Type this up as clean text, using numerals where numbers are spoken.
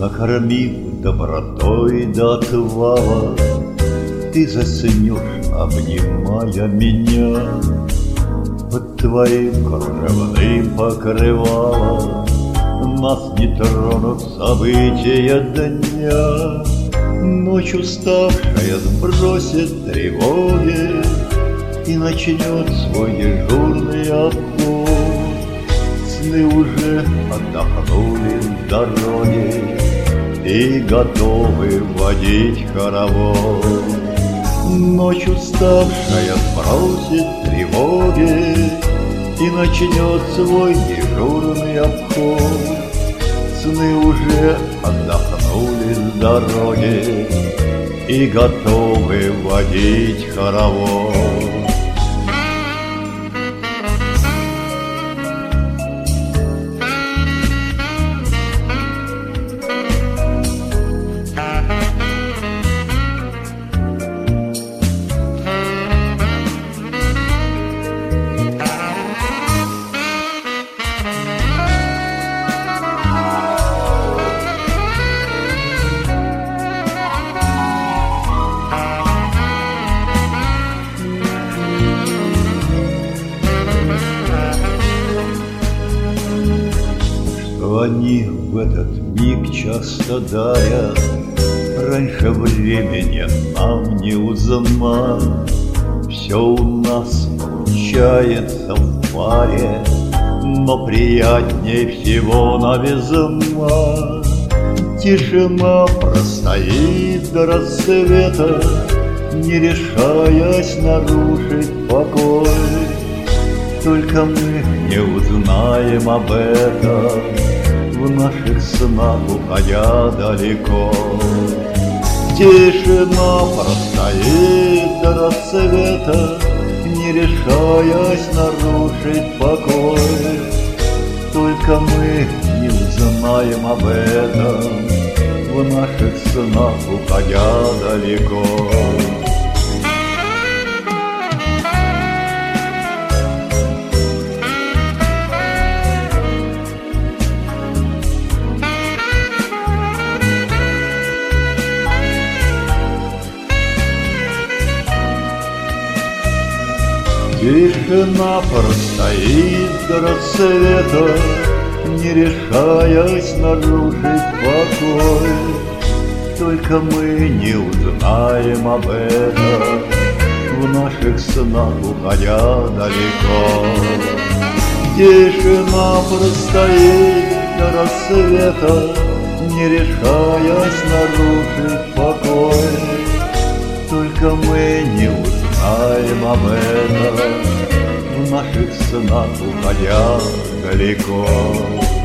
Накормив добротой до отвала, ты заснешь, обнимая меня. Под твоим кружевным покрывалом нас не тронут события дня. Ночь уставшая сбросит тревоги и начнет свой дежурный обход. Сны уже отдохнули с дороги и готовы водить хоровод. Ночь уставшая сбросит тревоги и начнет свой дежурный обход. Сны уже отдохнули с дороги и готовы водить хоровод. Они в этот миг часто дарят, раньше времени нам не узнать. Все у нас получается в паре, но приятнее всего новизна. Тишина простоит до рассвета, не решаясь нарушить покой. Только мы не узнаем об этом в наших снах, уходя далеко. Тишина простоит до рассвета, не решаясь нарушить покой. Только мы не узнаем об этом в наших снах, уходя далеко. Тишина простоит до рассвета, не решаясь нарушить покой. Только мы не узнаем об этом в наших снах, уходя далеко. Тишина простоит до рассвета, не решаясь нарушить покой. Только мы не узнаем об этом в наших снах, уходя далеко.